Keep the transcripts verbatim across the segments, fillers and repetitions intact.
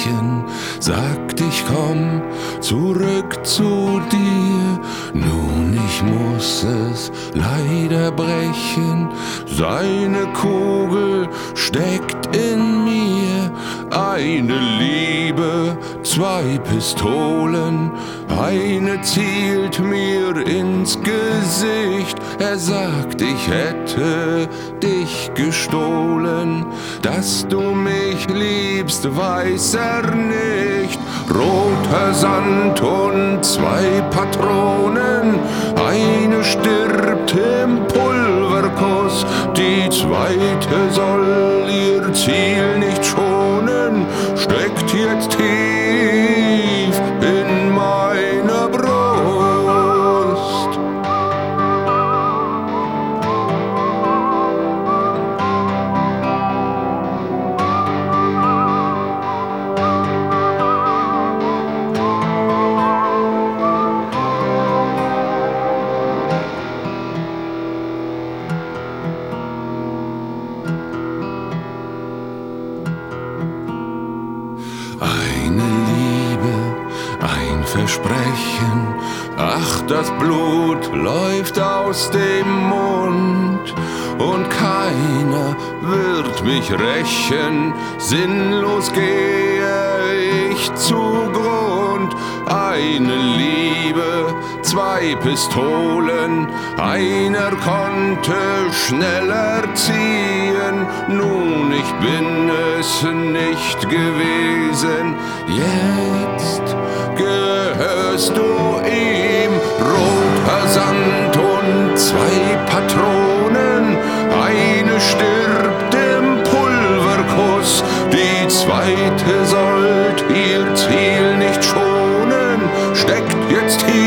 Versprechen, sagt ich komm zurück zu dir. Nun, ich muss es leider brechen, seine Kugel steckt in mir. Eine Liebe, zwei Pistolen, eine zielt mir ins Gesicht. Er sagt, ich hätte dich gestohlen, dass du mich liebst, weiß er nicht. Roter Sand und zwei Patronen, eine stirbt im Pulverkuss, die zweite soll ihr Ziel nicht schonen, steckt jetzt tief in meiner Brust. Eine Liebe, ein Versprechen, ach, das Blut läuft aus dem Mund und keiner wird mich rächen, sinnlos gehe ich zugrund. Eine Liebe, zwei Pistolen, einer konnte schneller ziehen, nun, ich bin es nicht gewesen, jetzt gehörst du ihm. Roter Sand und zwei Patronen, eine stirbt im Pulverkuss, die zweite sollt ihr Ziel nicht schonen, steckt jetzt tief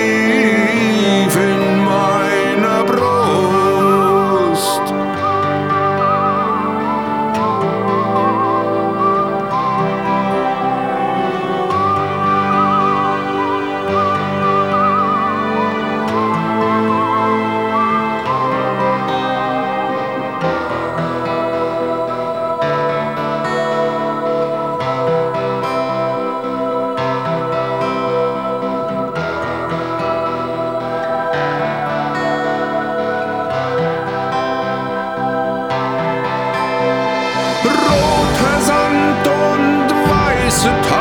in meiner Brust. Roter Sand und weiße